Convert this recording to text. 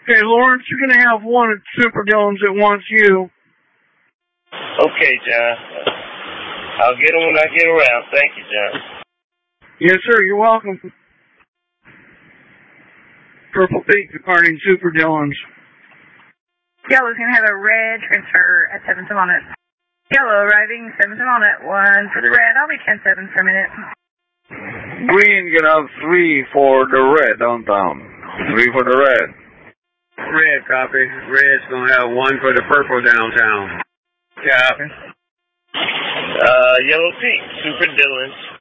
Okay, Lawrence, you're going to have one at Super Dillon's that wants you. Okay, John. I'll get him when I get around. Thank you, John. Yes, sir. You're welcome. Purple Peak departing Super Dillon's. Yellow's going to have a red transfer at 7 on it. Yellow arriving, 7 on it. 1 for the red. I'll be 10-7 for a minute. Green gonna have 3 for the red downtown. 3 for the red. Red, copy. Red's gonna have 1 for the purple downtown. Copy. Yellow Peak, Super Dillon's.